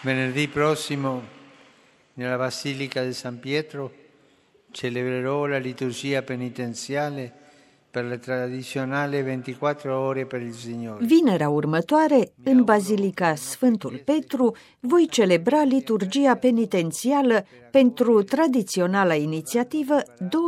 Venerdì prossimo, nella Basilica di San Pietro, celebrerò la liturgia penitenziale per le tradizionali 24 ore per il Signore. Vinerea următoare, în Bazilica Sfântul Petru, voi celebra liturgia penitențială pentru tradiționala inițiativă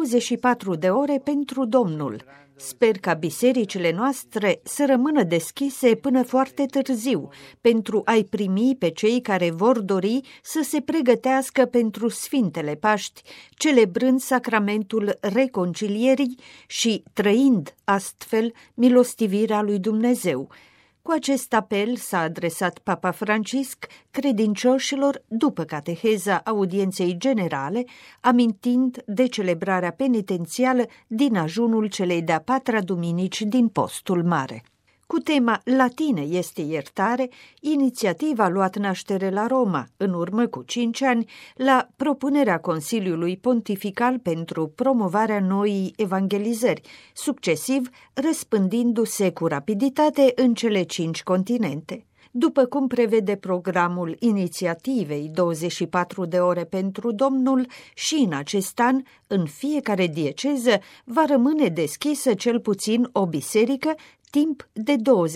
24 de ore pentru Domnul. Sper ca bisericile noastre să rămână deschise până foarte târziu, pentru a-i primi pe cei care vor dori să se pregătească pentru Sfintele Paști, celebrând sacramentul reconcilierii și trăind astfel milostivirea lui Dumnezeu. Cu acest apel s-a adresat Papa Francisc credincioșilor după cateheza audienței generale, amintind de celebrarea penitențială din ajunul celei de-a patra duminici din Postul Mare. Cu tema Latine este iertare, inițiativa a luat naștere la Roma, în urmă cu 5 ani, la propunerea Consiliului Pontifical pentru promovarea noii evangelizări, succesiv răspândindu-se cu rapiditate în cele 5 continente. După cum prevede programul inițiativei 24 de ore pentru Domnul, și în acest an, în fiecare dieceză, va rămâne deschisă cel puțin o biserică timp de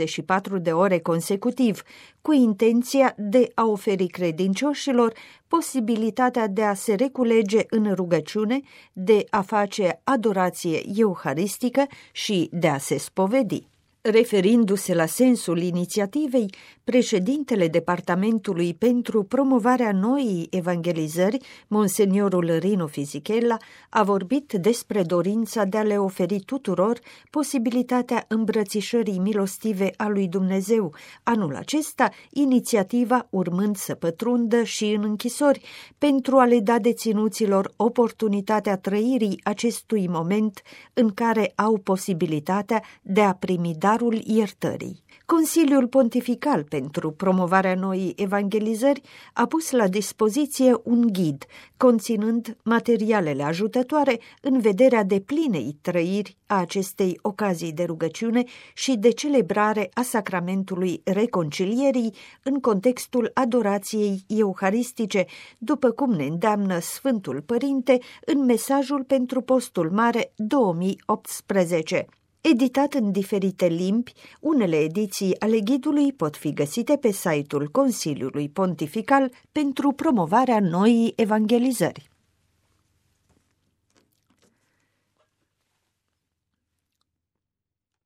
24 de ore consecutiv, cu intenția de a oferi credincioșilor posibilitatea de a se reculege în rugăciune, de a face adorație euharistică și de a se spovedi. Referindu-se la sensul inițiativei, președintele Departamentului pentru promovarea noii evangelizări, monseniorul Rino Fisichella, a vorbit despre dorința de a le oferi tuturor posibilitatea îmbrățișării milostive a lui Dumnezeu. Anul acesta, inițiativa urmând să pătrundă și în închisori, pentru a le da deținuților oportunitatea trăirii acestui moment în care au posibilitatea de a primi darul iertării. Consiliul Pontifical pentru promovarea noii evangelizări a pus la dispoziție un ghid conținând materialele ajutătoare în vederea deplinei trăiri a acestei ocazii de rugăciune și de celebrare a sacramentului reconcilierii în contextul adorației euharistice, după cum ne îndeamnă Sfântul Părinte în mesajul pentru Postul Mare 2018. Editat în diferite limbi, unele ediții ale ghidului pot fi găsite pe site-ul Consiliului Pontifical pentru promovarea noii evangelizări.